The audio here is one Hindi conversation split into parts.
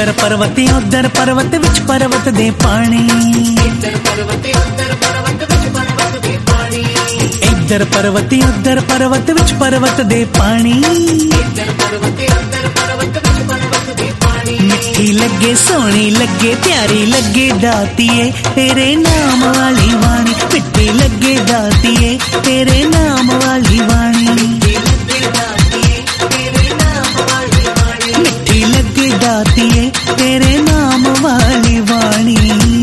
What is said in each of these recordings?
इधर पर्वत उधर पर्वत विच पर्वत दे पानी, इधर पर्वत उधर पर्वत विच पर्वत दे पानी, इधर पर्वत उधर पर्वत विच पर्वत दे पानी, इधर पर्वत उधर पर्वत विच पर्वत दे पानी। मिठी लगे सोहनी लगे प्यारी लगे दातिए तेरे नाम वाली वाणी, मिठी लगे दातिए तेरे नाम वाली वाणी, लगे दातिए तेरे नाम वाली वाणी, मिठी लगे दातिए तेरे नाम वाली वाणी।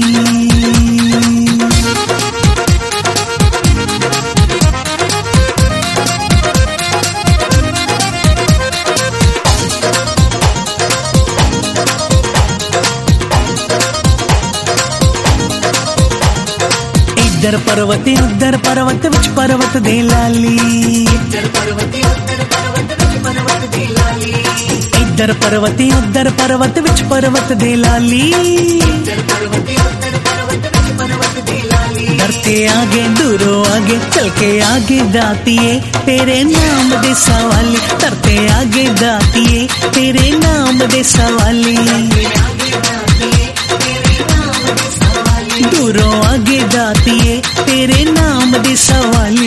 इधर पर्वत उधर पर्वत विच पर्वत दे लाली, इधर पर्वत उधर पर्वत विच पर्वत दे लाली, इधर पर्वत उधर पर्वत विच पर्वत दे लाली, इधर पर्वत उधर पर्वत विच पर्वत दे लाली। डरते आगे दूरों आगे चल के आगे दातिए तेरे नाम दे सवाली, डरते आगे दातिए तेरे नाम दे सवाली, दूरों आगे दातिए तेरे नाम दे सवाली।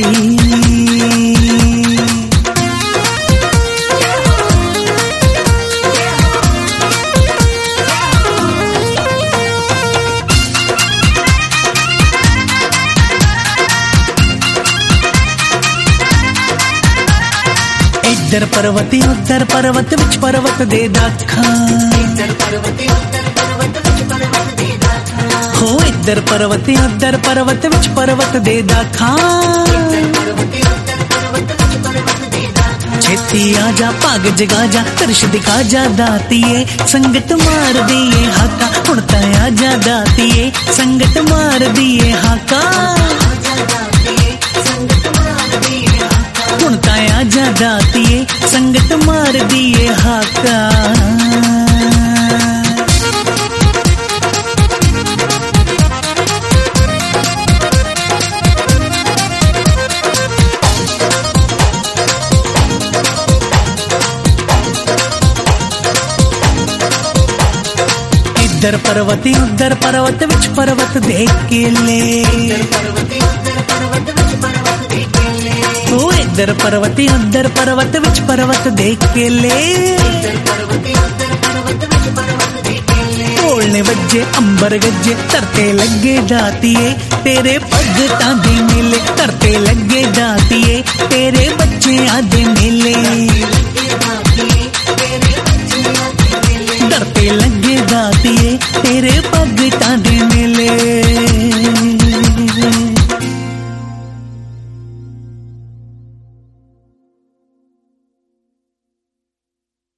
इधर पर्वत उधर पर्वत विच पर्वत दे दाखा, इधर पर्वत उधर पर्वत विच पर्वत दे दाखा, हो इधर पर्वत उधर पर्वत विच पर्वत दे दाखा, पर्वत उधर पर्वत विच पर्वत दे दाखा। छेती आजा पाग जगा जा तरश दिखा जा दातिए संगत मार दिए हाका, उड़ता आजा दातिए संगत मार दिए हाका, उड़ता आजा दातिए संगत मार दिए हाका। इधर पर्वत उधर पर्वत विच पर्वत देख के ले, पर्वत उधर पर्वत विच पर्वत दे केले, ओ इधर पर्वत उधर पर्वत विच पर्वत देख के ले, पर्वत उधर पर्वत विच पर्वत दे केले। बोलने वज्जे अंबर गज्जे तरते लगे दातिए तेरे भगतां दे मेले, तरते लगे दातिए तेरे बच्चे आदे